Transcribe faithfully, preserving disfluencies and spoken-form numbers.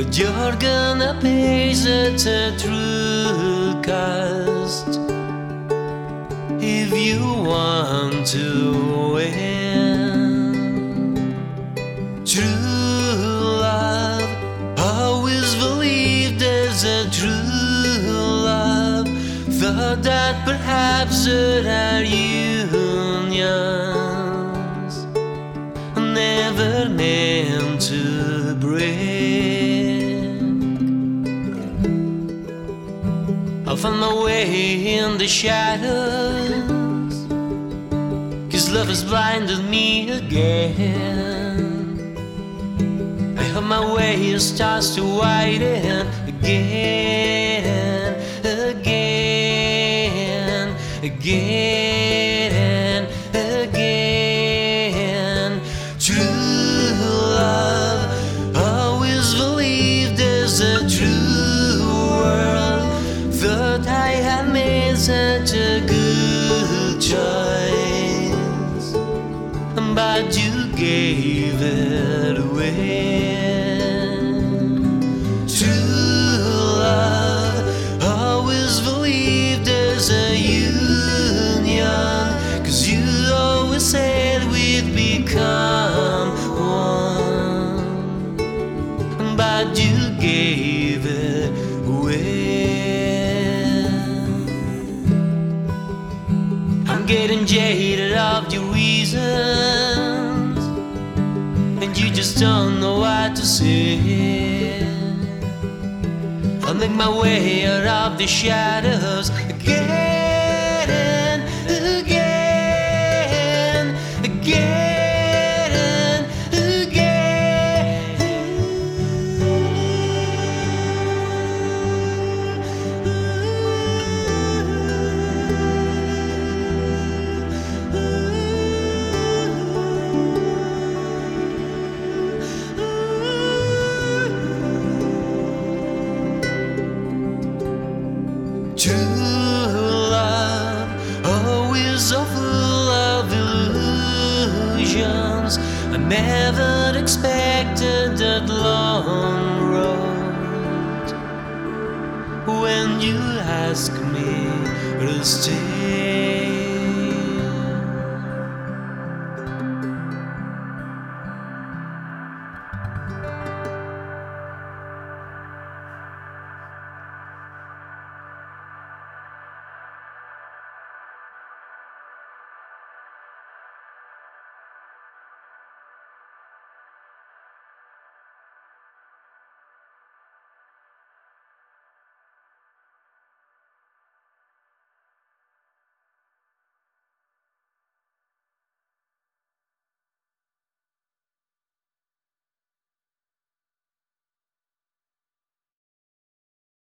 but you're gonna pay such a true cost if you want to win. True love, always believed there's a true love. Thought that perhaps that our unions never meant to break. I found my way in the shadows, 'cause love has blinded me again. I hope my way starts to widen again, again, again, again. True love, always believed there's a true world. Thought I had made such a good choice, but you gave it away. True love, always believed there's a union, 'cause you always said we'd become one, but you gave it away. I'm getting jaded of your reasons, and you just don't know what to say. I'll make my way out of the shadows again and again, again and true love, always so full of illusions. I never expected that long road when you asked me to stay.